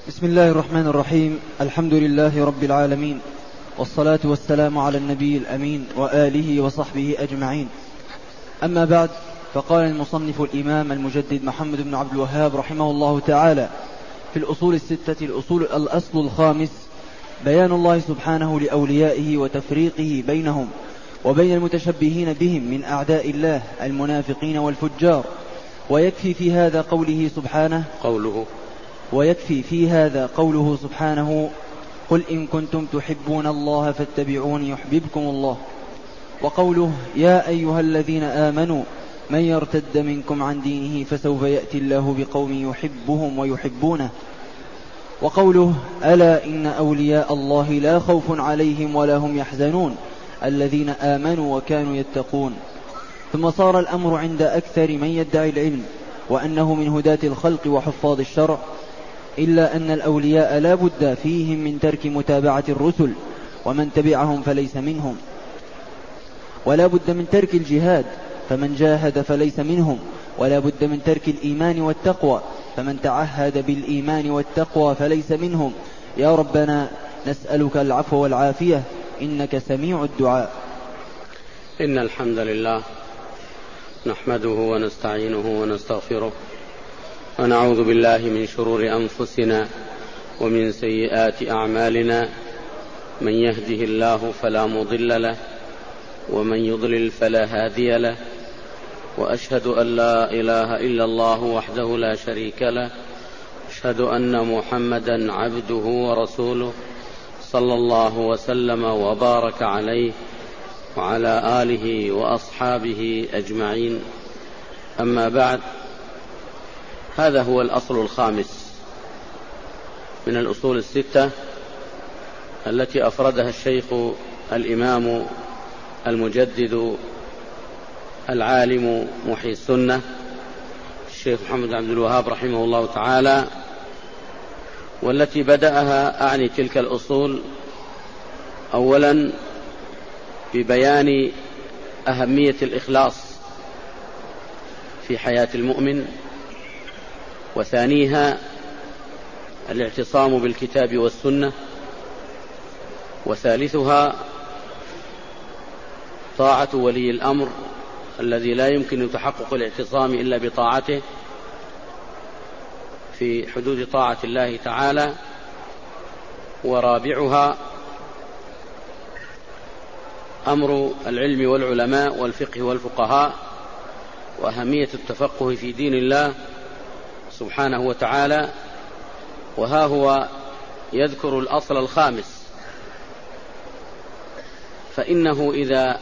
بسم الله الرحمن الرحيم. الحمد لله رب العالمين، والصلاة والسلام على النبي الأمين وآله وصحبه أجمعين. أما بعد، فقال المصنف الإمام المجدد محمد بن عبد الوهاب رحمه الله تعالى في الأصول الستة الأصل الخامس: بيان الله سبحانه لأوليائه وتفريقه بينهم وبين المتشبهين بهم من أعداء الله المنافقين والفجار. ويكفي في هذا قوله سبحانه: قل إن كنتم تحبون الله فاتبعوني يحببكم الله. وقوله: يا أيها الذين آمنوا من يرتد منكم عن دينه فسوف يأتي الله بقوم يحبهم ويحبونه. وقوله: ألا إن أولياء الله لا خوف عليهم ولا هم يحزنون الذين آمنوا وكانوا يتقون. ثم صار الأمر عند أكثر من يدعي العلم وأنه من هداة الخلق وحفاظ الشرع، إلا أن الأولياء لا بد فيهم من ترك متابعة الرسل ومن تبعهم فليس منهم، ولا بد من ترك الجهاد فمن جاهد فليس منهم، ولا بد من ترك الإيمان والتقوى فمن تعهد بالإيمان والتقوى فليس منهم. يا ربنا نسألك العفو والعافية إنك سميع الدعاء. إن الحمد لله نحمده ونستعينه ونستغفره ونعوذ بالله من شرور أنفسنا ومن سيئات أعمالنا، من يهده الله فلا مضل له ومن يضلل فلا هادي له، وأشهد أن لا إله إلا الله وحده لا شريك له، أشهد أن محمدا عبده ورسوله صلى الله وسلم وبارك عليه وعلى آله وأصحابه أجمعين. أما بعد، هذا هو الأصل الخامس من الأصول الستة التي أفردها الشيخ الإمام المجدد العالم محيي السنة الشيخ محمد عبد الوهاب رحمه الله تعالى، والتي بدأها أعني تلك الأصول أولا ببيان أهمية الإخلاص في حياة المؤمن، وثانيها الاعتصام بالكتاب والسنة، وثالثها طاعة ولي الأمر الذي لا يمكن تحقق الاعتصام إلا بطاعته في حدود طاعة الله تعالى، ورابعها أمر العلم والعلماء والفقه والفقهاء وأهمية التفقه في دين الله سبحانه وتعالى. وها هو يذكر الأصل الخامس، فإنه إذا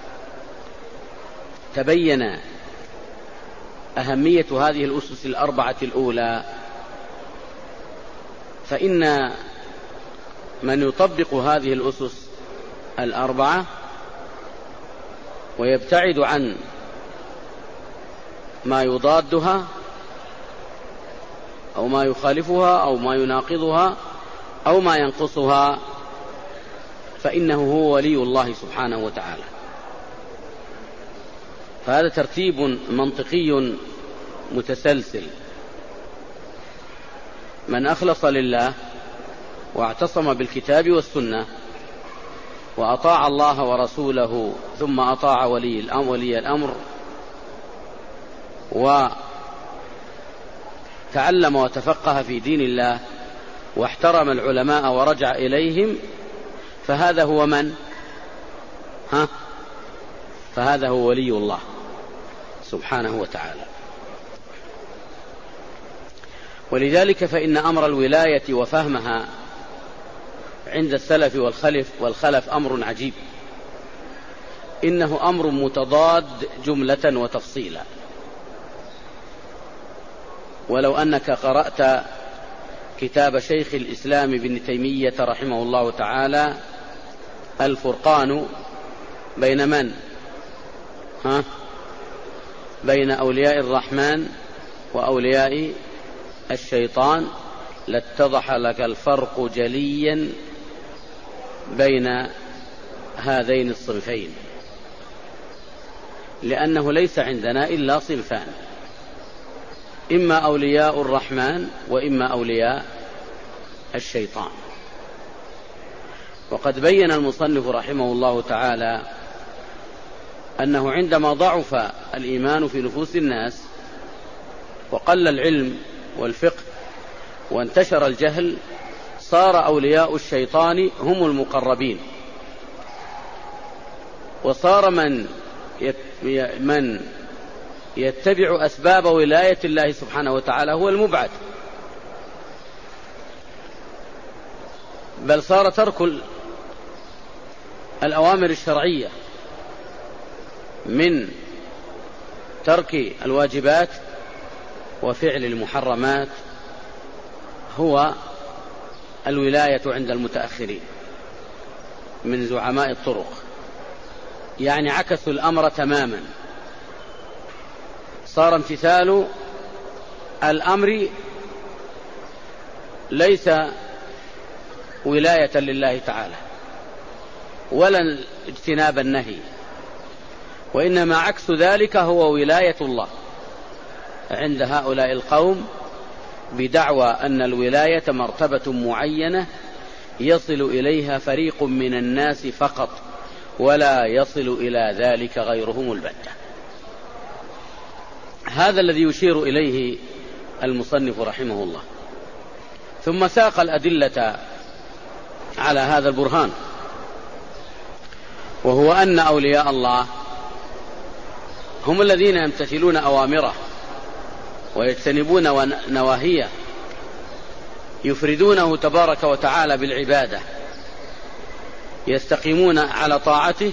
تبين أهمية هذه الأسس الأربعة الأولى، فإن من يطبق هذه الأسس الأربعة ويبتعد عن ما يضادها أو ما يخالفها أو ما يناقضها أو ما ينقصها، فإنه هو ولي الله سبحانه وتعالى. فهذا ترتيب منطقي متسلسل. من أخلص لله واعتصم بالكتاب والسنة وأطاع الله ورسوله ثم أطاع ولي الأمر وتعلم وتفقه في دين الله واحترم العلماء ورجع إليهم، فهذا هو من؟ فهذا هو ولي الله سبحانه وتعالى. ولذلك فإن أمر الولاية وفهمها عند السلف والخلف أمر عجيب، إنه أمر متضاد جملة وتفصيلا. ولو أنك قرأت كتاب شيخ الإسلام ابن تيمية رحمه الله تعالى الفرقان بين من؟ بين أولياء الرحمن وأولياء الشيطان، لاتضح لك الفرق جليا بين هذين الصنفين، لأنه ليس عندنا إلا صنفان: إما أولياء الرحمن وإما أولياء الشيطان. وقد بين المصنف رحمه الله تعالى أنه عندما ضعف الإيمان في نفوس الناس وقل العلم والفقه وانتشر الجهل صار أولياء الشيطان هم المقربين، وصار من يتبع أسباب ولاية الله سبحانه وتعالى هو المبعد، بل صار ترك الأوامر الشرعية من ترك الواجبات وفعل المحرمات هو الولاية عند المتأخرين من زعماء الطرق، يعني عكسوا الأمر تماما. صار امتثال الأمر ليس ولاية لله تعالى ولا اجتناب النهي، وإنما عكس ذلك هو ولاية الله عند هؤلاء القوم، بدعوى أن الولاية مرتبة معينة يصل إليها فريق من الناس فقط ولا يصل إلى ذلك غيرهم البتة. هذا الذي يشير إليه المصنف رحمه الله. ثم ساق الأدلة على هذا البرهان، وهو أن أولياء الله هم الذين يمتثلون أوامره ويجتنبون نواهيه، يفردونه تبارك وتعالى بالعبادة، يستقيمون على طاعته،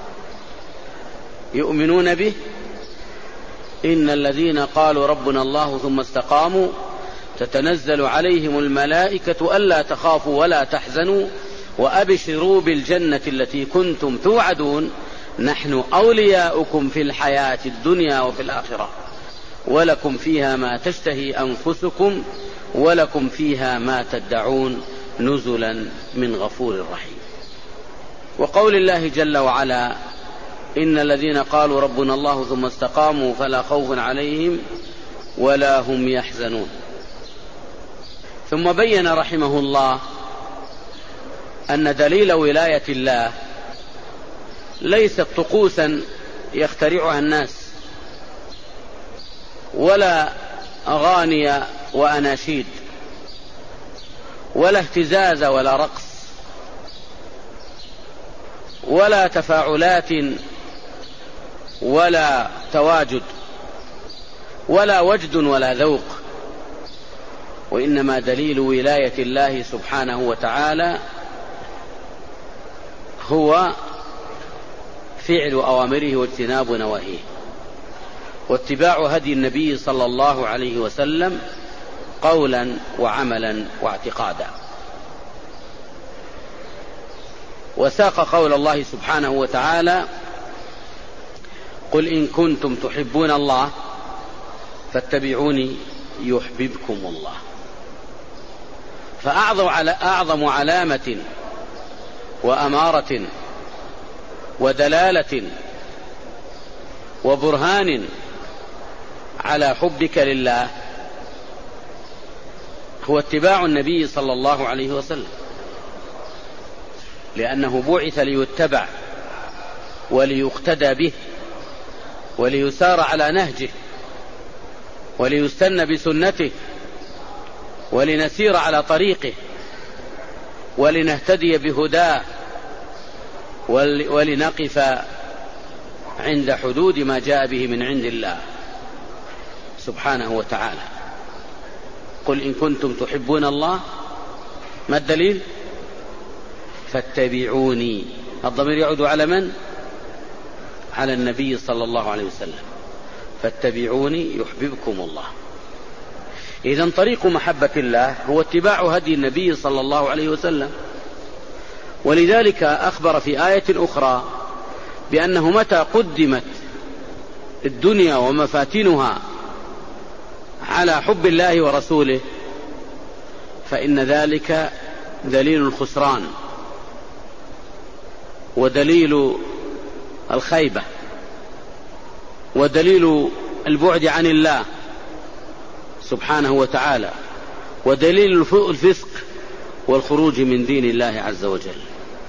يؤمنون به. إن الذين قالوا ربنا الله ثم استقاموا تتنزل عليهم الملائكة ألا تخافوا ولا تحزنوا وأبشروا بالجنة التي كنتم توعدون نحن أولياؤكم في الحياة الدنيا وفي الآخرة ولكم فيها ما تشتهي أنفسكم ولكم فيها ما تدعون نزلا من غفور رحيم. وقول الله جل وعلا إن الذين قالوا ربنا الله ثم استقاموا فلا خوف عليهم ولا هم يحزنون. ثم بين رحمه الله أن دليل ولاية الله ليست طقوسا يخترعها الناس ولا أغاني وأناشيد ولا اهتزاز ولا رقص ولا تفاعلات ولا تواجد ولا وجد ولا ذوق، وإنما دليل ولاية الله سبحانه وتعالى هو فعل أوامره واجتناب نواهيه واتباع هدي النبي صلى الله عليه وسلم قولا وعملا واعتقادا. وساق قول الله سبحانه وتعالى قل إن كنتم تحبون الله فاتبعوني يحببكم الله. فأعظم علامة وأمارة ودلالة وبرهان على حبك لله هو اتباع النبي صلى الله عليه وسلم، لأنه بعث ليتبع وليقتدى به وليسار على نهجه وليستنى بسنته ولنسير على طريقه ولنهتدي بهداه ولنقف عند حدود ما جاء به من عند الله سبحانه وتعالى. قل إن كنتم تحبون الله، ما الدليل؟ فاتبعوني. الضمير يعود على من؟ على النبي صلى الله عليه وسلم. فاتبعوني يحببكم الله. إذن طريق محبة الله هو اتباع هدي النبي صلى الله عليه وسلم. ولذلك أخبر في آية أخرى بأنه متى قدمت الدنيا ومفاتنها على حب الله ورسوله فإن ذلك دليل الخسران ودليل الخيبة ودليل البعد عن الله سبحانه وتعالى ودليل الفسق والخروج من دين الله عز وجل.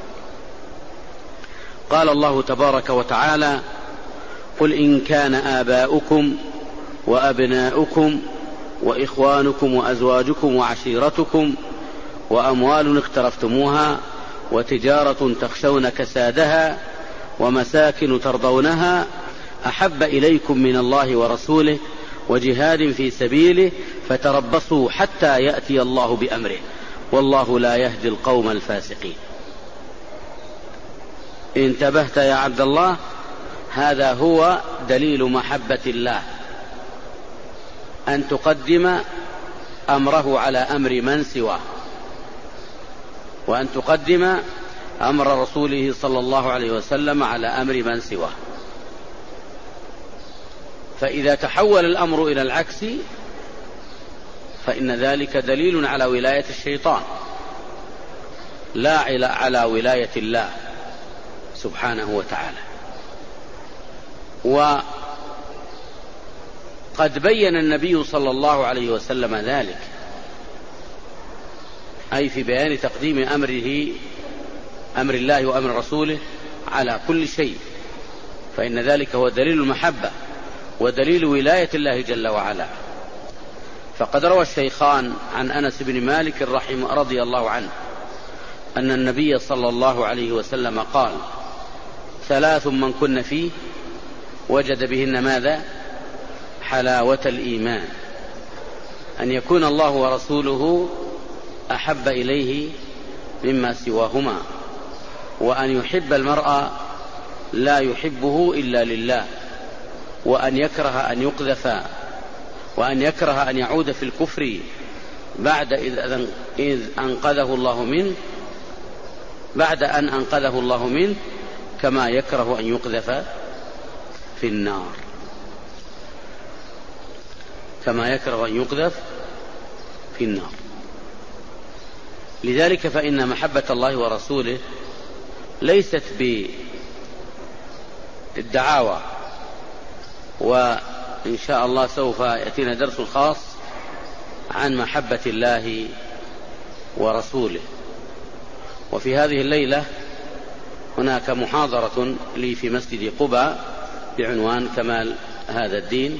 قال الله تبارك وتعالى: قل إن كان آباؤكم وأبناؤكم وإخوانكم وأزواجكم وعشيرتكم وأموال اقترفتموها وتجارة تخشون كسادها ومساكن ترضونها أحب إليكم من الله ورسوله وجهاد في سبيله فتربصوا حتى يأتي الله بأمره والله لا يهدي القوم الفاسقين. انتبهت يا عبد الله؟ هذا هو دليل محبة الله، أن تقدم أمره على أمر من سواه، وأن تقدم أمر رسوله صلى الله عليه وسلم على أمر من سواه. فإذا تحول الأمر إلى العكس فإن ذلك دليل على ولاية الشيطان لا على ولاية الله سبحانه وتعالى. وقد بين النبي صلى الله عليه وسلم ذلك، أي في بيان تقديم أمر الله وأمر رسوله على كل شيء، فإن ذلك هو دليل المحبة ودليل ولاية الله جل وعلا. فقد روى الشيخان عن أنس بن مالك رضي الله عنه أن النبي صلى الله عليه وسلم قال: 3 من كن فيه وجد بهن ماذا؟ حلاوة الإيمان، أن يكون الله ورسوله أحب إليه مما سواهما، وأن يحب المرء لا يحبه إلا لله، وأن يكره أن يقذف، وأن يكره أن يعود في الكفر بعد إذ أنقذه الله منه، بعد أن أنقذه الله منه، كما يكره أن يقذف في النار، كما يكره أن يقذف في النار. لذلك فإن محبة الله ورسوله ليست بالدعاوى، وإن شاء الله سوف يأتينا درس خاص عن محبة الله ورسوله. وفي هذه الليلة هناك محاضرة لي في مسجد قباء بعنوان كمال هذا الدين،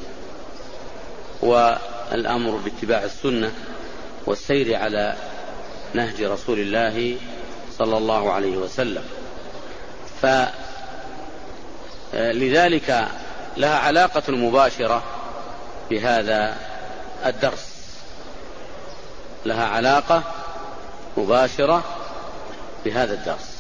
والأمر باتباع السنة والسير على نهج رسول الله صلى الله عليه وسلم. فلذلك لها علاقة مباشرة بهذا الدرس، لها علاقة مباشرة بهذا الدرس،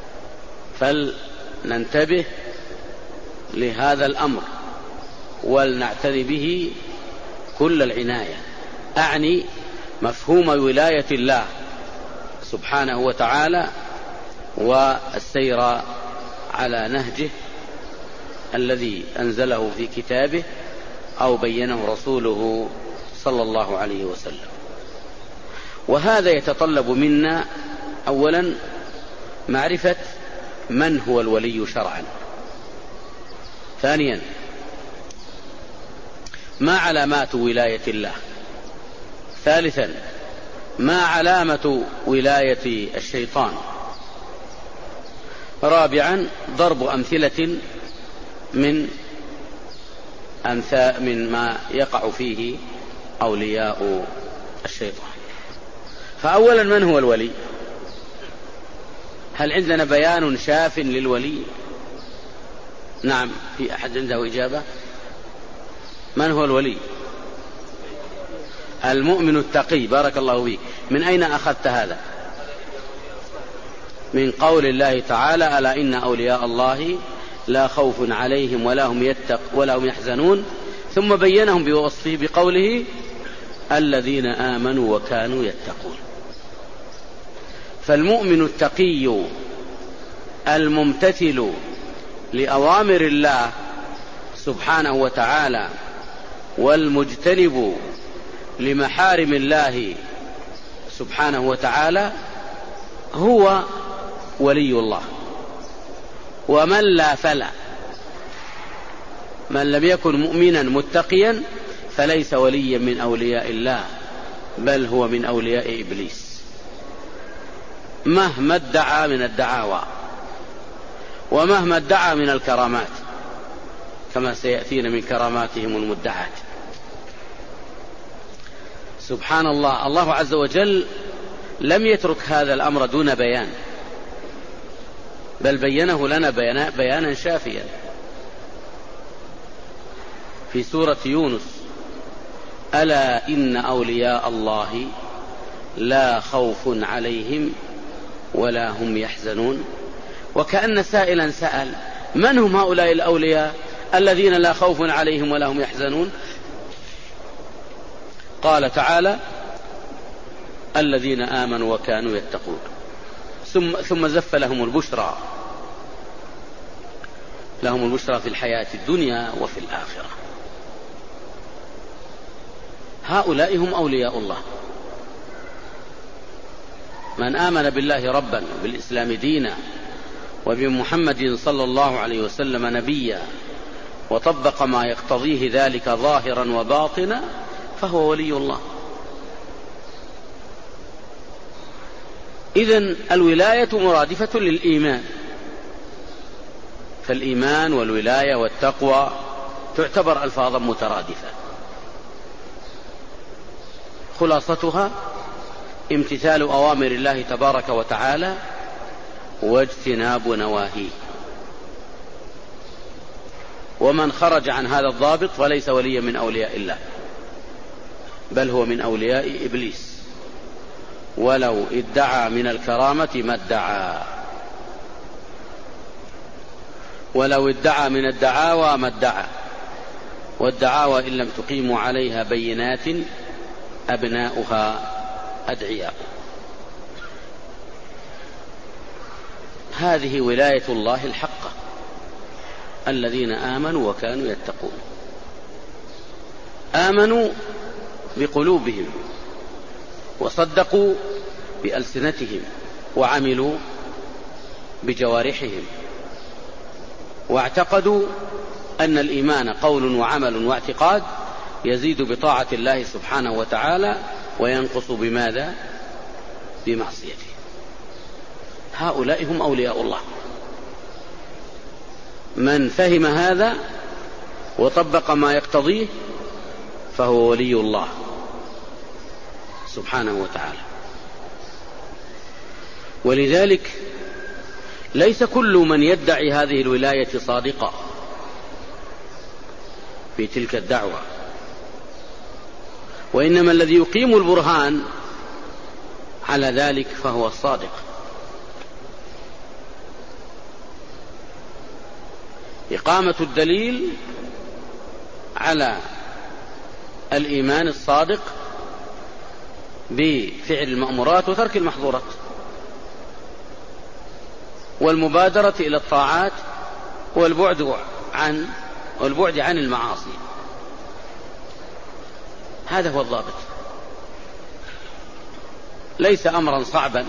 فلننتبه لهذا الأمر ولنعتني به كل العناية. أعني مفهوم ولاية الله سبحانه وتعالى والسير على نهجه الذي أنزله في كتابه أو بينه رسوله صلى الله عليه وسلم. وهذا يتطلب منا أولا معرفة من هو الولي شرعا، ثانيا ما علامات ولاية الله، ثالثا ما علامة ولاية الشيطان، رابعا ضرب أمثلة من ما يقع فيه أولياء الشيطان. فأولا من هو الولي؟ هل عندنا بيان شاف للولي؟ نعم، في أحد عنده إجابة؟ من هو الولي؟ المؤمن التقي. بارك الله فيك. من أين أخذت هذا؟ من قول الله تعالى: ألا إن أولياء الله لا خوف عليهم ولا هم يحزنون، ثم بينهم بوصفه بقوله: الذين آمنوا وكانوا يتقون. فالمؤمن التقي الممتثل لأوامر الله سبحانه وتعالى والمجتنب لمحارم الله سبحانه وتعالى هو ولي الله. ومن لا فلا، من لم يكن مؤمنا متقيا فليس وليا من أولياء الله، بل هو من أولياء إبليس. مهما ادعى من الدعاوى ومهما ادعى من الكرامات، كما سيأتينا من كراماتهم المدعاة. سبحان الله، الله عز وجل لم يترك هذا الأمر دون بيان، بل بينه لنا بيانا شافيا في سورة يونس: ألا إن أولياء الله لا خوف عليهم ولا هم يحزنون. وكأن سائلا سأل: من هم هؤلاء الأولياء الذين لا خوف عليهم ولا هم يحزنون؟ قال تعالى: الذين آمنوا وكانوا يتقون. ثم زف لهم البشرى، لهم البشرى في الحياة الدنيا وفي الآخرة. هؤلاء هم أولياء الله، من آمن بالله ربا وبالإسلام دينا وبمحمد صلى الله عليه وسلم نبيا وطبق ما يقتضيه ذلك ظاهرا وباطنا فهو ولي الله. إذن الولاية مرادفة للإيمان، فالإيمان والولاية والتقوى تعتبر ألفاظا مترادفة، خلاصتها امتثال أوامر الله تبارك وتعالى واجتناب نواهيه. ومن خرج عن هذا الضابط فليس وليا من أولياء الله، بل هو من أولياء إبليس، ولو ادعى من الكرامة ما ادعى، ولو ادعى من الدعاوى ما ادعى، والدعاوى إن لم تقيموا عليها بينات أبناؤها أدعياء. هذه ولاية الله الحقة، الذين آمنوا وكانوا يتقون. آمنوا بقلوبهم وصدقوا بألسنتهم وعملوا بجوارحهم، واعتقدوا أن الإيمان قول وعمل واعتقاد يزيد بطاعة الله سبحانه وتعالى وينقص بماذا؟ بمعصيته. هؤلاء هم أولياء الله. من فهم هذا وطبق ما يقتضيه فهو ولي الله سبحانه وتعالى. ولذلك ليس كل من يدعي هذه الولاية صادقا في تلك الدعوة، وإنما الذي يقيم البرهان على ذلك فهو الصادق. إقامة الدليل على الإيمان الصادق بفعل المأمورات وترك المحظورات، والمبادرة إلى الطاعات والبعد عن المعاصي. هذا هو الضابط، ليس أمرا صعبا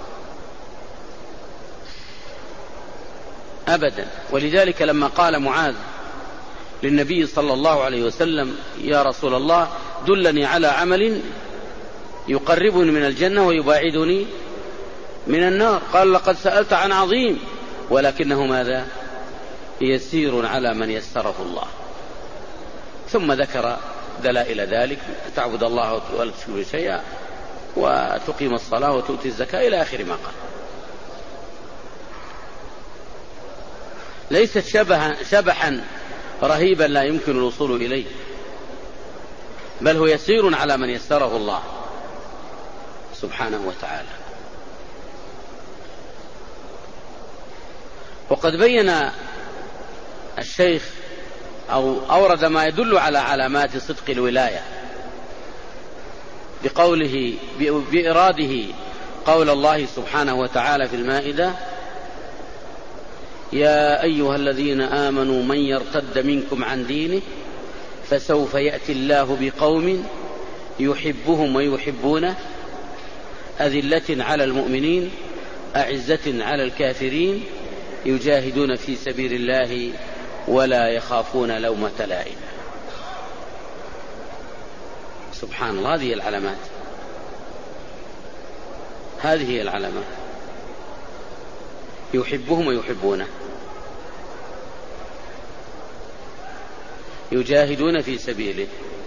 أبدا. ولذلك لما قال معاذ للنبي صلى الله عليه وسلم: يا رسول الله دلني على عمل يقربني من الجنة ويباعدني من النار، قال: لقد سألت عن عظيم ولكنه ماذا؟ يسير على من يسره الله. ثم ذكر دلائل ذلك: تعبد الله ولا تشرك شيئا وتقيم الصلاة وتؤتي الزكاة إلى آخر ما قال. ليست شبحا رهيبا لا يمكن الوصول إليه، بل هو يسير على من يسره الله سبحانه وتعالى. وقد بين الشيخ أو أورد ما يدل على علامات صدق الولاية بقوله بإراده قول الله سبحانه وتعالى في المائدة: يا أيها الذين آمنوا من يرتد منكم عن دينه فسوف يأتي الله بقوم يحبهم ويحبونه أذلة على المؤمنين أعزة على الكافرين يجاهدون في سبيل الله ولا يخافون لومة لائم. سبحان الله، هذه العلامات، هذه العلامات. يحبهم ويحبونه، يجاهدون في سبيله،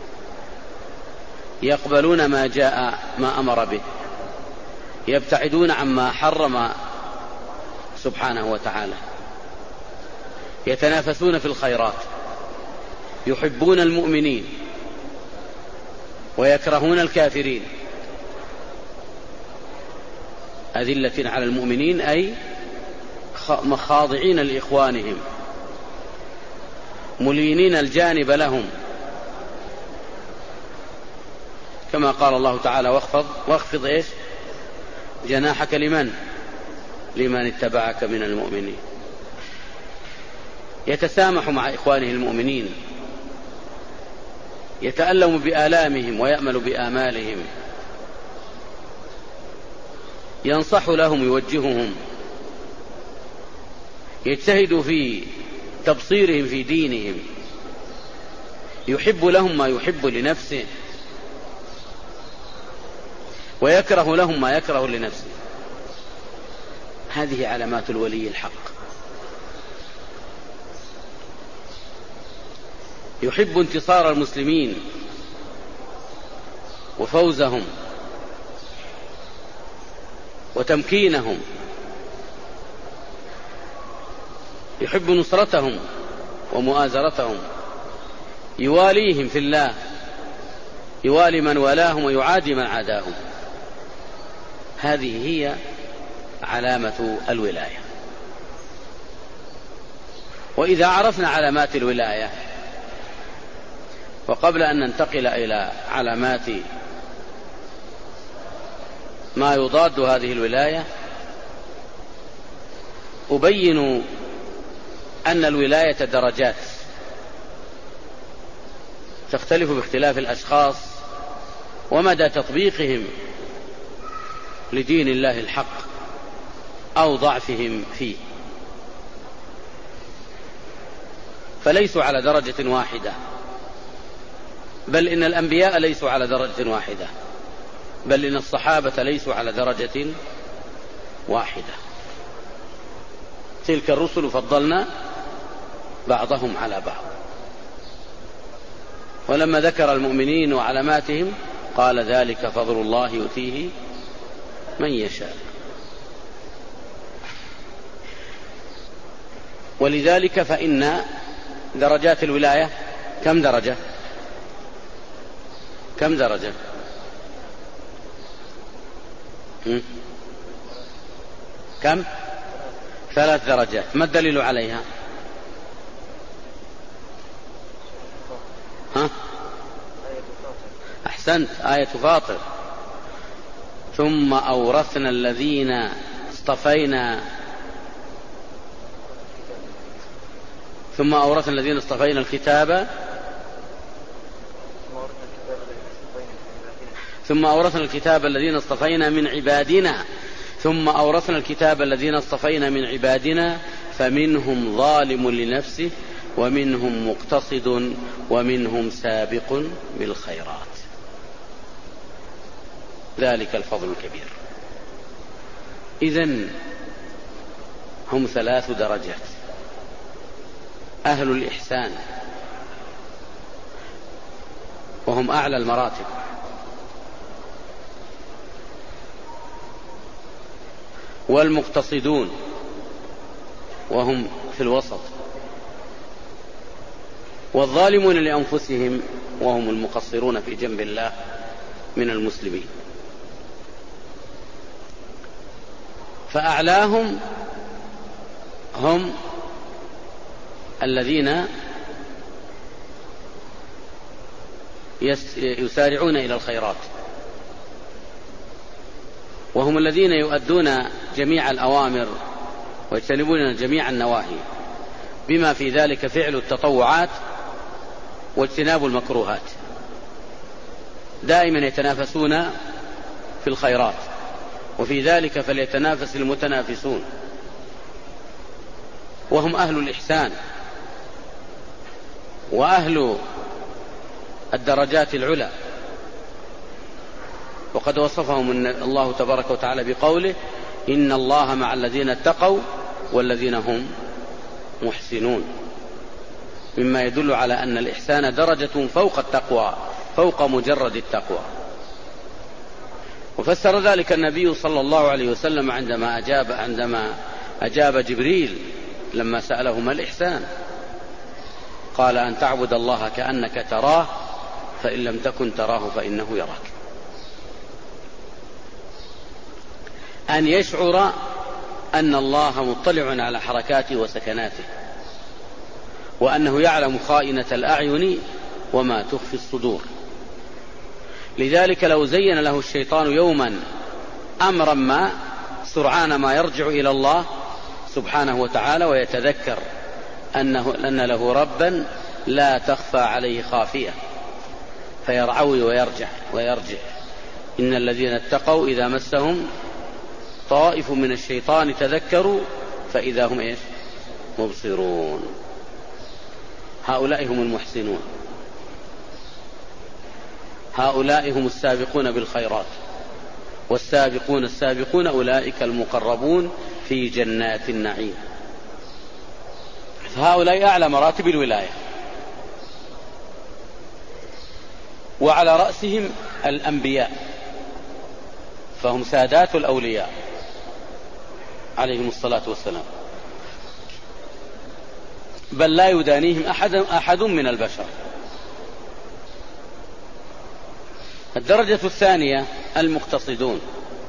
يقبلون ما أمر به، يبتعدون عما حرم سبحانه وتعالى، يتنافسون في الخيرات، يحبون المؤمنين ويكرهون الكافرين، أذلة على المؤمنين أي خاضعين لإخوانهم، ملينين الجانب لهم، كما قال الله تعالى واخفض إيش جناحك لمن اتبعك من المؤمنين. يتسامح مع إخوانه المؤمنين، يتألم بآلامهم ويأمل بآمالهم، ينصح لهم يوجههم، يجتهد في تبصيرهم في دينهم، يحب لهم ما يحب لنفسه ويكره لهم ما يكره لنفسه. هذه علامات الولي الحق. يحب انتصار المسلمين وفوزهم وتمكينهم، يحب نصرتهم ومؤازرتهم، يواليهم في الله، يوالي من والاهم ويعادي من عاداهم. هذه هي علامة الولاية. وإذا عرفنا علامات الولاية، وقبل أن ننتقل إلى علامات ما يضاد هذه الولاية، أبين أن الولاية درجات تختلف باختلاف الأشخاص ومدى تطبيقهم لدين الله الحق أو ضعفهم فيه، فليسوا على درجة واحدة، بل إن الأنبياء ليسوا على درجة واحدة، بل إن الصحابة ليسوا على درجة واحدة. تلك الرسل فضلنا بعضهم على بعض. ولما ذكر المؤمنين وعلاماتهم قال ذلك فضل الله يؤتيه من يشاء. ولذلك فإن درجات الولاية كم درجة؟ كم درجة؟ كم؟ 3 درجات. ما الدليل عليها؟ أحسنت، آية فاطر. ثم أورثنا الذين اصطفينا الكتاب ثم أورثنا الكتاب الذين اصطفينا من عبادنا ثم أورثنا الكتاب الذين اصطفينا من عبادنا فمنهم ظالم لنفسه ومنهم مقتصد ومنهم سابق بالخيرات. ذلك الفضل الكبير. إذن هم 3 درجات: أهل الإحسان وهم أعلى المراتب، والمقتصدون وهم في الوسط، والظالمون لأنفسهم وهم المقصرون في جنب الله من المسلمين. فأعلاهم هم الذين يسارعون إلى الخيرات، وهم الذين يؤدون جميع الأوامر ويجتنبون جميع النواهي، بما في ذلك فعل التطوعات واجتناب المكروهات. دائما يتنافسون في الخيرات، وفي ذلك فليتنافس المتنافسون. وهم أهل الإحسان وأهل الدرجات العلى، وقد وصفهم الله تبارك وتعالى بقوله: إن الله مع الذين اتقوا والذين هم محسنون، مما يدل على أن الإحسان درجة فوق التقوى، فوق مجرد التقوى. وفسر ذلك النبي صلى الله عليه وسلم عندما أجاب جبريل لما سأله ما الإحسان، قال أن تعبد الله كأنك تراه فإن لم تكن تراه فإنه يراك. أن يشعر أن الله مطلع على حركاته وسكناته، وأنه يعلم خائنة الأعين وما تخفي الصدور. لذلك لو زين له الشيطان يوما أمرا ما، سرعان ما يرجع إلى الله سبحانه وتعالى ويتذكر أن له ربا لا تخفى عليه خافية، فيرعوي ويرجع. إن الذين اتقوا إذا مسهم طائف من الشيطان تذكروا فإذا هم مبصرون. هؤلاء هم المحسنون، هؤلاء هم السابقون بالخيرات، والسابقون السابقون أولئك المقربون في جنات النعيم. فهؤلاء أعلى مراتب الولاية، وعلى رأسهم الأنبياء، فهم سادات الأولياء عليهم الصلاة والسلام، بل لا يدانيهم أحد من البشر. الدرجة الثانية المقتصدون،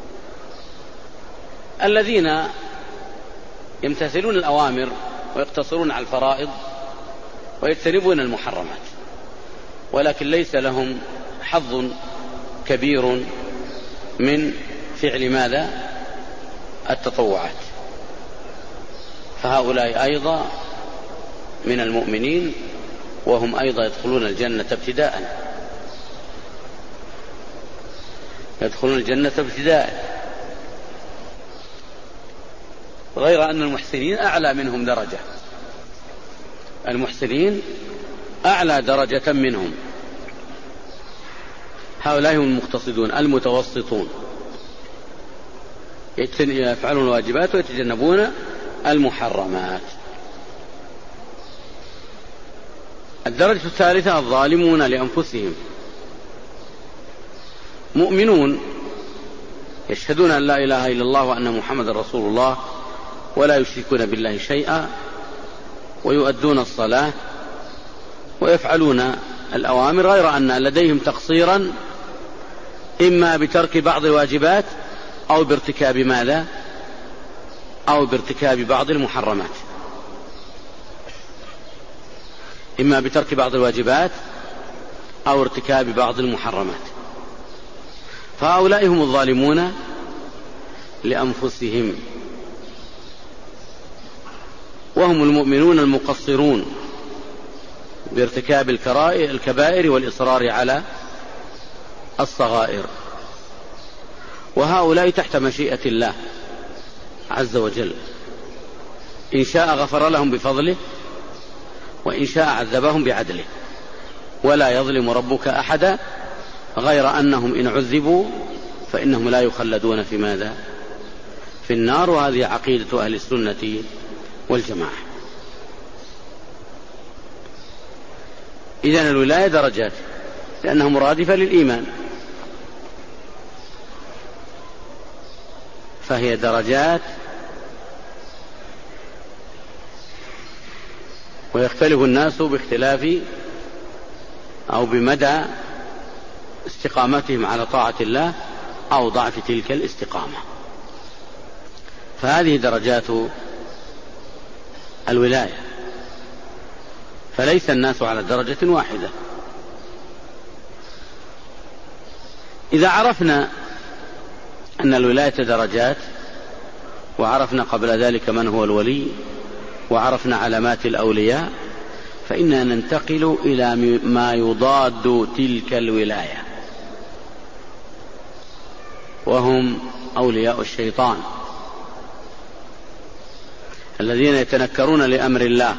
الذين يمتثلون الأوامر ويقتصرون على الفرائض ويجتنبون المحرمات، ولكن ليس لهم حظ كبير من فعل ماذا؟ التطوعات. فهؤلاء أيضا من المؤمنين، وهم أيضا يدخلون الجنة ابتداء، يدخلون الجنة ابتداء، غير أن المحسنين أعلى منهم درجة، المحسنين أعلى درجة منهم. هؤلاء هم المقتصدون المتوسطون، يفعلون الواجبات ويتجنبون المحرمات. الدرجة الثالثة الظالمون لأنفسهم، مؤمنون يشهدون أن لا إله إلا الله وأن محمد رسول الله، ولا يشركون بالله شيئا، ويؤدون الصلاة ويفعلون الأوامر، غير أن لديهم تقصيرا إما بترك بعض الواجبات أو بارتكاب ماذا؟ أو بارتكاب بعض المحرمات، إما بترك بعض الواجبات أو ارتكاب بعض المحرمات. فهؤلاء هم الظالمون لأنفسهم، وهم المؤمنون المقصرون بارتكاب الكبائر والإصرار على الصغائر. وهؤلاء تحت مشيئة الله عز وجل، إن شاء غفر لهم بفضله، وإن شاء عذبهم بعدله، ولا يظلم ربك أحدا، غير أنهم إن عذبوا فإنهم لا يخلدون في ماذا؟ في النار. وهذه عقيدة أهل السنة والجماعة. إذن الولاية درجات، لأنها مرادفة للإيمان، فهي درجات، ويختلف الناس باختلاف أو بمدى استقامتهم على طاعة الله أو ضعف تلك الاستقامة. فهذه درجات الولاية، فليس الناس على درجة واحدة. إذا عرفنا أن الولاية درجات، وعرفنا قبل ذلك من هو الولي، وعرفنا علامات الأولياء، فإننا ننتقل إلى ما يضاد تلك الولاية، وهم أولياء الشيطان الذين يتنكرون لأمر الله.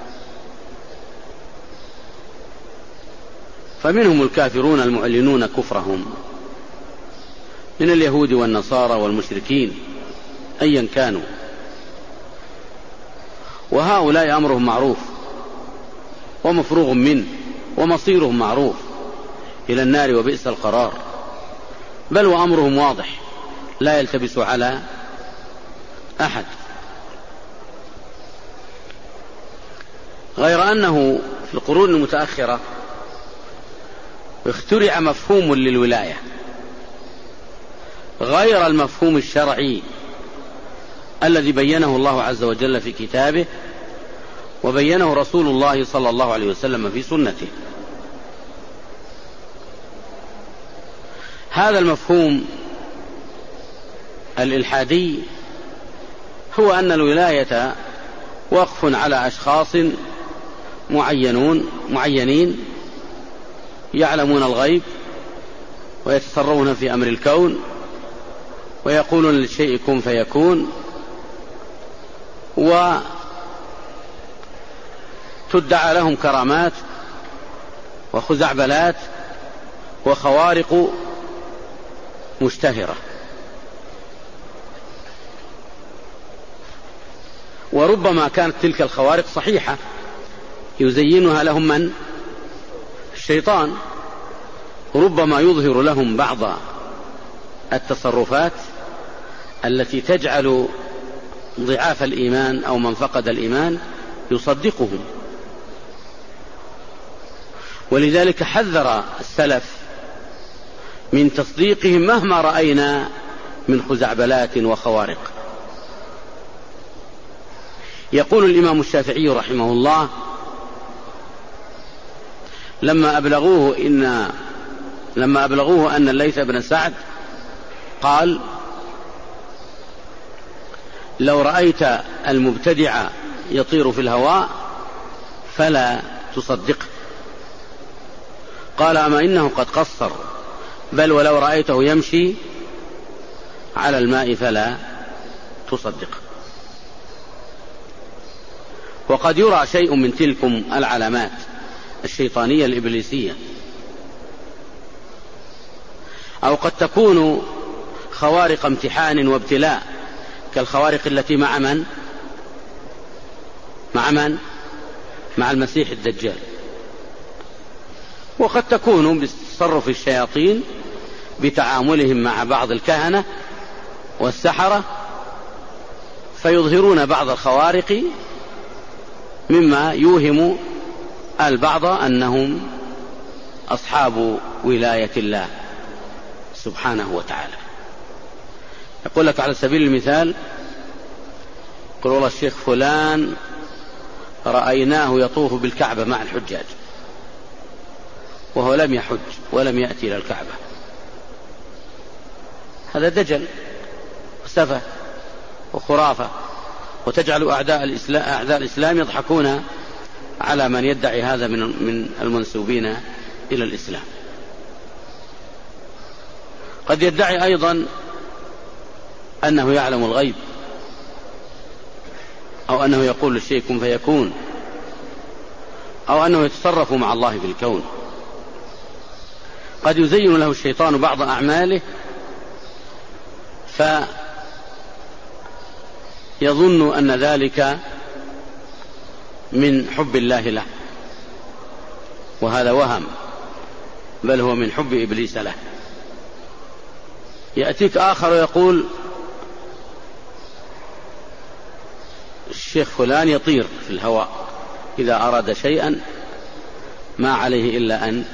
فمنهم الكافرون المعلنون كفرهم من اليهود والنصارى والمشركين أيا كانوا، وهؤلاء أمرهم معروف ومفروغ منه ومصيرهم معروف إلى النار وبئس القرار، بل وأمرهم واضح لا يلتبس على أحد. غير أنه في القرون المتأخرة اخترع مفهوم للولاية غير المفهوم الشرعي الذي بينه الله عز وجل في كتابه وبينه رسول الله صلى الله عليه وسلم في سنته. هذا المفهوم الإلحادي هو أن الولاية وقف على أشخاص معينين يعلمون الغيب ويتصرفون في أمر الكون ويقولون للشيء كن فيكون، وتدعى لهم كرامات وخزعبلات وخوارق مشتهرة. وربما كانت تلك الخوارق صحيحة يزينها لهم من؟ الشيطان. ربما يظهر لهم بعض التصرفات التي تجعل ضعاف الإيمان أو من فقد الإيمان يصدقهم. ولذلك حذر السلف من تصديقهم مهما رأينا من خزعبلات وخوارق. يقول الإمام الشافعي رحمه الله لما أبلغوه أن الليث بن سعد قال: لو رأيت المبتدع يطير في الهواء فلا تصدقه. قال: أما إنه قد قصر، بل ولو رأيته يمشي على الماء فلا تصدقه. وقد يرى شيء من تلكم العلامات الشيطانية الإبليسية، أو قد تكون خوارق امتحان وابتلاء كالخوارق التي مع من؟ مع المسيح الدجال. وقد تكون بتصرف الشياطين بتعاملهم مع بعض الكهنة والسحرة فيظهرون بعض الخوارق مما يوهم البعض أنهم أصحاب ولاية الله سبحانه وتعالى. يقول لك على سبيل المثال: قل والله الشيخ فلان رأيناه يطوف بالكعبة مع الحجاج، وهو لم يحج ولم يأتي إلى الكعبة. هذا دجل وسفه وخرافة، وتجعل أعداء الإسلام يضحكون على من يدعي هذا من المنسوبين إلى الإسلام. قد يدعي أيضا أنه يعلم الغيب، أو أنه يقول للشيء كن فيكون، أو أنه يتصرف مع الله في الكون. قد يزين له الشيطان بعض أعماله فيظن أن ذلك من حب الله له، وهذا وهم، بل هو من حب إبليس له. يأتيك آخر ويقول: الشيخ فلان يطير في الهواء، إذا أراد شيئا ما عليه إلا أن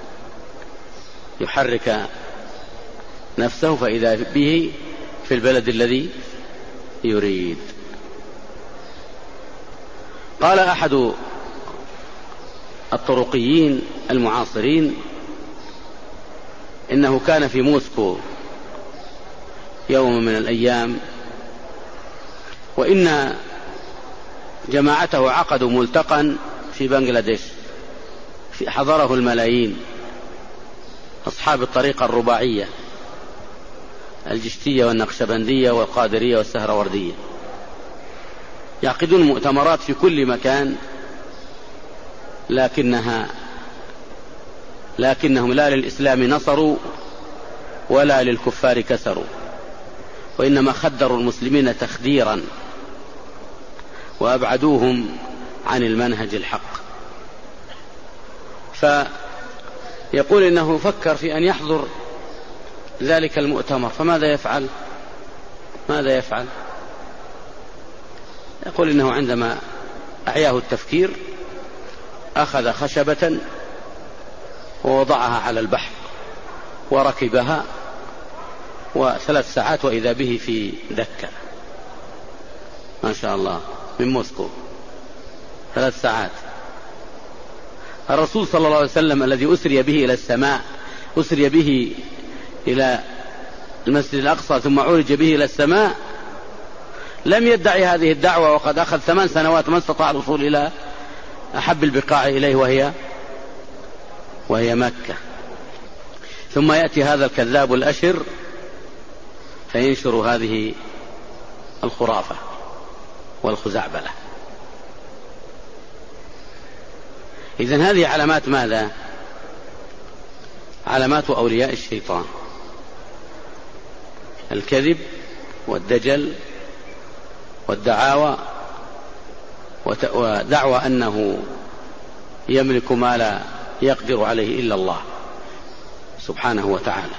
يحرك نفسه فإذا به في البلد الذي يريد. قال أحد الطرقيين المعاصرين إنه كان في موسكو يوم من الأيام، وإن جماعته عقدوا ملتقى في بنغلاديش حضره الملايين، أصحاب الطريقة الرباعية الجشتية والنقشبندية والقادرية والسهروردية، يعقدون مؤتمرات في كل مكان، لكنهم لا للإسلام نصروا ولا للكفار كسروا، وإنما خدروا المسلمين تخديرا وأبعدوهم عن المنهج الحق. فيقول إنه فكر في أن يحضر ذلك المؤتمر، فماذا يفعل؟ ماذا يفعل؟ يقول إنه عندما أعياه التفكير أخذ خشبة ووضعها على البحر وركبها، و3 ساعات وإذا به في دكة، ما شاء الله، من موسكو 3 ساعات. الرسول صلى الله عليه وسلم الذي أسري به إلى السماء، أسري به إلى المسجد الأقصى ثم عرج به إلى السماء، لم يدعي هذه الدعوة وقد أخذ 8 سنوات ما استطاع الوصول إلى أحب البقاع إليه وهي مكة. ثم يأتي هذا الكذاب الأشر فينشر هذه الخرافة والخزعبلة. إذن هذه علامات ماذا؟ علامات أولياء الشيطان: الكذب والدجل والدعاوى، ودعوى أنه يملك ما لا يقدر عليه إلا الله سبحانه وتعالى.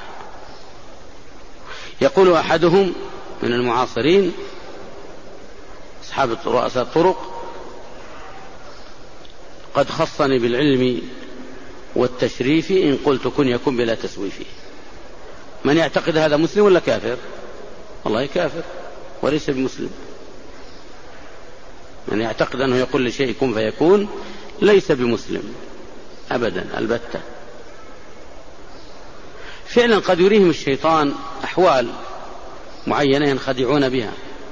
يقول أحدهم من المعاصرين أصحاب رؤساء الطرق: قد خصني بالعلم والتشريف إن قلت كن يكن بلا تسويف. من يعتقد هذا مسلم ولا كافر؟ والله كافر وليس بمسلم. من يعتقد أنه يقول لشيء كن فيكون ليس بمسلم أبدا البتة. فعلا قد يريهم الشيطان أحوال معينة ينخدعون بها.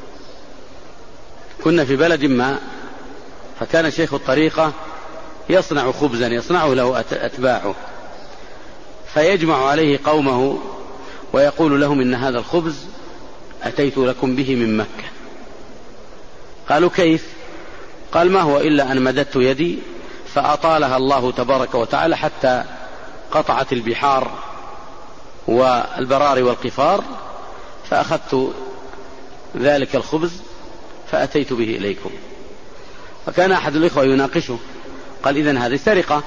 كنا في بلد ما، فكان شيخ الطريقة يصنع خبزا يصنعه له أتباعه، فيجمع عليه قومه ويقول لهم: إن هذا الخبز أتيت لكم به من مكة. قالوا: كيف؟ قال: ما هو إلا أن مددت يدي فأطالها الله تبارك وتعالى حتى قطعت البحار والبرار والقفار، فأخذت ذلك الخبز فأتيت به إليكم. فكان أحد الإخوة يناقشه، قال: إذن هذه سرقة.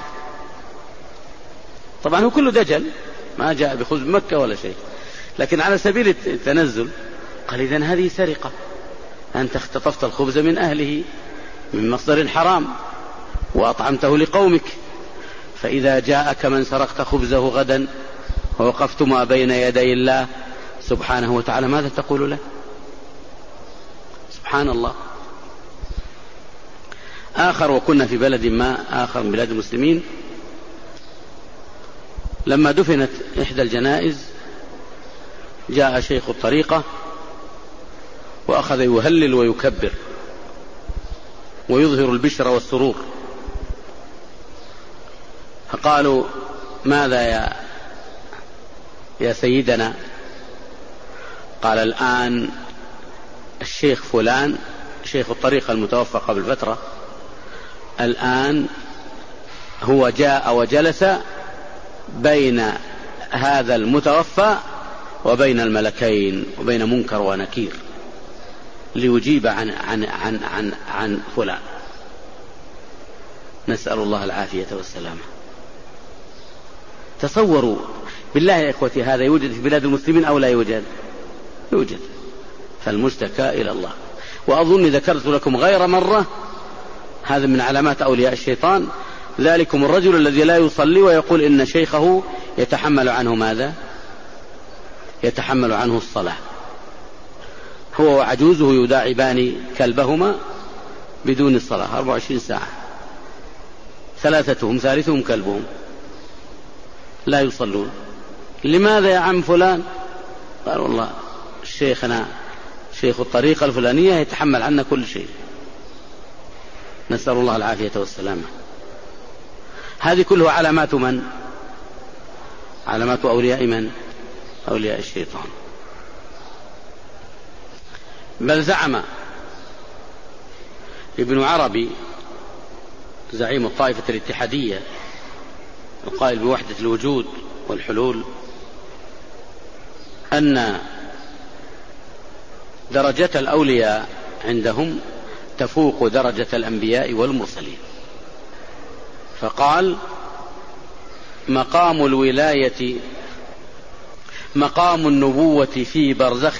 طبعا هو كله دجل، ما جاء بخبز مكة ولا شيء، لكن على سبيل التنزل قال: إذن هذه سرقة، أنت اختطفت الخبز من أهله من مصدر حرام وأطعمته لقومك، فإذا جاءك من سرقت خبزه غدا ووقفتما بين يدي الله سبحانه وتعالى ماذا تقول له؟ سبحان الله. آخر: وكنا في بلد ما آخر من بلاد المسلمين، لما دفنت إحدى الجنائز جاء شيخ الطريقة وأخذ يهلل ويكبر ويظهر البشر والسرور، فقالوا: ماذا يا سيدنا؟ قال: الآن الشيخ فلان، شيخ الطريقة المتوفى قبل فترة، الآن هو جاء وجلس بين هذا المتوفى وبين الملكين وبين منكر ونكير ليجيب عن فلان. نسأل الله العافية والسلامة. تصوروا بالله يا إخوتي، هذا يوجد في بلاد المسلمين أو لا يوجد؟ يوجد. فالمشتكى إلى الله. وأظن ذكرت لكم غير مرة هذا من علامات أولياء الشيطان، ذلكم الرجل الذي لا يصلي ويقول إن شيخه يتحمل عنه ماذا؟ يتحمل عنه الصلاة. هو وعجوزه يداعبان كلبهما بدون الصلاة 24 ساعة، ثلاثتهم ثالثهم كلبهم، لا يصلون. لماذا يا عم فلان؟ قال: والله شيخنا شيخ الطريقة الفلانية يتحمل عنا كل شيء. نسأل الله العافية والسلامة. هذه كلها علامات من؟ علامات أولياء من؟ أولياء الشيطان. بل زعم ابن عربي زعيم الطائفة الاتحادية القائل بوحدة الوجود والحلول أن درجة الأولياء عندهم تفوق درجة الأنبياء والمرسلين. فقال: مقام الولاية مقام النبوة في برزخ،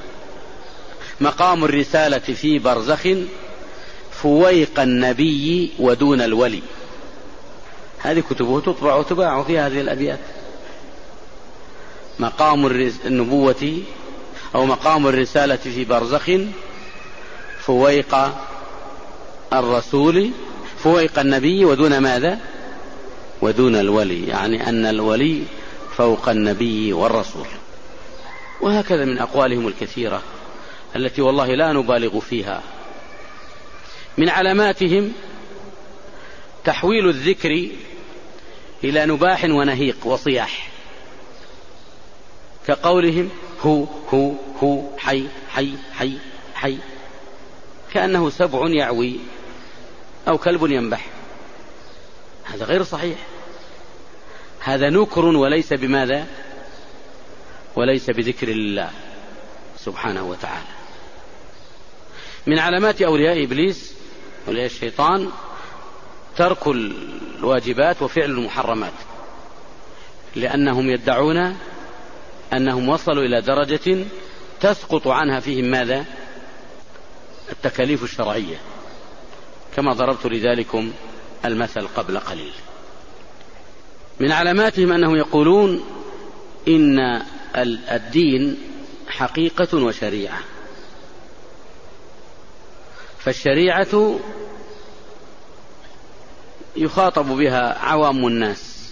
مقام الرسالة في برزخ فويق النبي ودون الولي. هذه كتبه تطبع وتباع في هذه الأبيات. مقام النبوة أو مقام الرسالة في برزخ فويق الرسول، فويق النبي ودون ماذا؟ ودون الولي، يعني أن الولي فوق النبي والرسول. وهكذا من أقوالهم الكثيرة التي والله لا نبالغ فيها. من علاماتهم تحويل الذكر إلى نباح ونهيق وصياح، كقولهم هو هو هو حي حي حي حي، كأنه سبع يعوي أو كلب ينبح. هذا غير صحيح، هذا نكر وليس بماذا؟ وليس بذكر الله سبحانه وتعالى. من علامات أولياء إبليس أولياء الشيطان ترك الواجبات وفعل المحرمات، لأنهم يدعون أنهم وصلوا إلى درجة تسقط عنها فيهم ماذا؟ التكاليف الشرعية، كما ضربت لذلكم المثل قبل قليل. من علاماتهم أنهم يقولون إن الدين حقيقة وشريعة، فالشريعة يخاطب بها عوام الناس،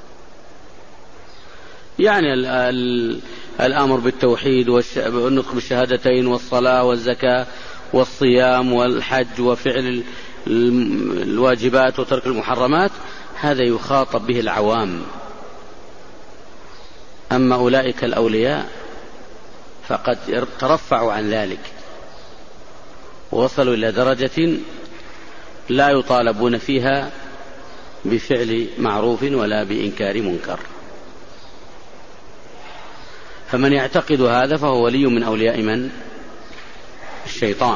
يعني الأمر بالتوحيد والنطق بالشهادتين والصلاة والزكاة والصيام والحج وفعل الواجبات وترك المحرمات، هذا يخاطب به العوام. أما أولئك الأولياء فقد ترفعوا عن ذلك ووصلوا إلى درجة لا يطالبون فيها بفعل معروف ولا بإنكار منكر. فمن يعتقد هذا فهو ولي من أولياء من؟ الشيطان.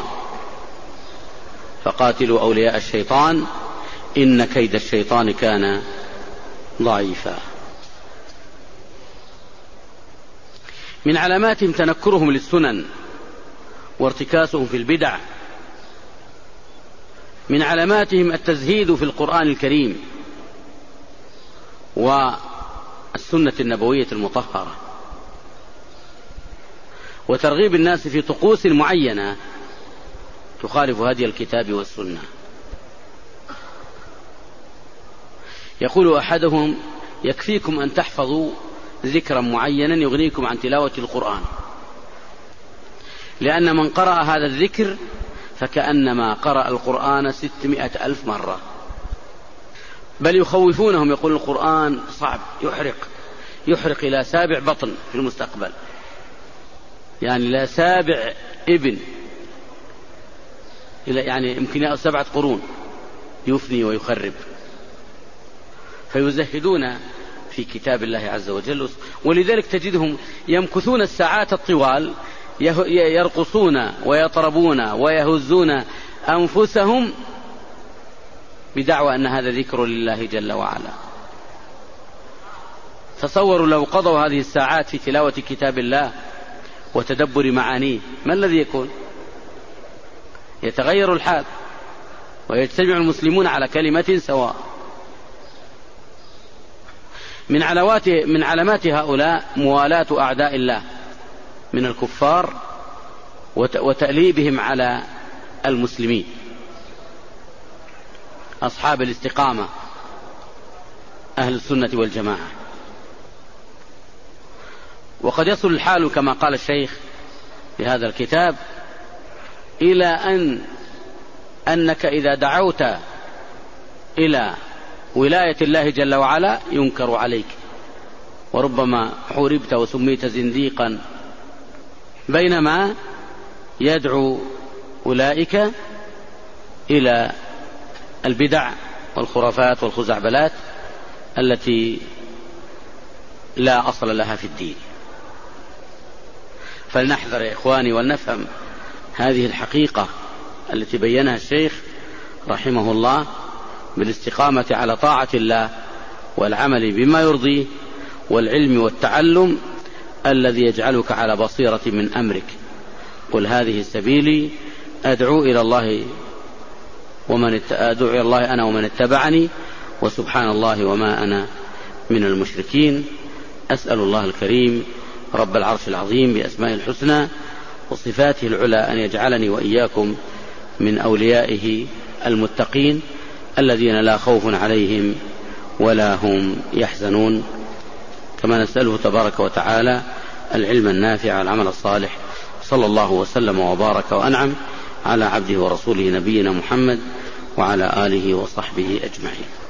فقاتلوا أولياء الشيطان إن كيد الشيطان كان ضعيفا. من علاماتهم تنكرهم للسنن وارتكاسهم في البدع. من علاماتهم التزهيد في القرآن الكريم والسنة النبوية المطهرة، وترغيب الناس في طقوس معينة تخالف هدي الكتاب والسنة. يقول أحدهم: يكفيكم أن تحفظوا ذكرا معينا يغنيكم عن تلاوة القرآن، لأن من قرأ هذا الذكر فكأنما قرأ القرآن 600,000 مرة. بل يخوفونهم، يقول القرآن صعب، يحرق إلى 7 بطن في المستقبل، يعني لا 7 ابن، يعني يمكن 7 قرون يفني ويخرب. فيزهدون في كتاب الله عز وجل، ولذلك تجدهم يمكثون الساعات الطوال يرقصون ويطربون ويهزون أنفسهم بدعوى أن هذا ذكر لله جل وعلا. تصوروا لو قضوا هذه الساعات في تلاوة كتاب الله وتدبر معانيه، ما الذي يكون؟ يتغير الحال ويجتمع المسلمون على كلمة سواء. من علامات هؤلاء موالاة أعداء الله من الكفار وتأليبهم على المسلمين، أصحاب الاستقامة أهل السنة والجماعة. وقد يصل الحال كما قال الشيخ في هذا الكتاب إلى أنك إذا دعوت إلى ولاية الله جل وعلا ينكر عليك، وربما حوربت وسميت زنديقا، بينما يدعو أولئك إلى البدع والخرافات والخزعبلات التي لا أصل لها في الدين. فلنحذر يا إخواني ولنفهم هذه الحقيقة التي بينها الشيخ رحمه الله بالاستقامة على طاعة الله والعمل بما يرضيه والعلم والتعلم الذي يجعلك على بصيرة من أمرك. قل هذه سبيلي أدعو إلى الله أنا ومن اتبعني وسبحان الله وما أنا من المشركين. أسأل الله الكريم رب العرش العظيم بأسمائه الحسنى وصفاته العلى أن يجعلني وإياكم من أوليائه المتقين الذين لا خوف عليهم ولا هم يحزنون. كما نسأله تبارك وتعالى العلم النافع والعمل الصالح. صلى الله وسلم وبارك وأنعم على عبده ورسوله نبينا محمد وعلى آله وصحبه أجمعين.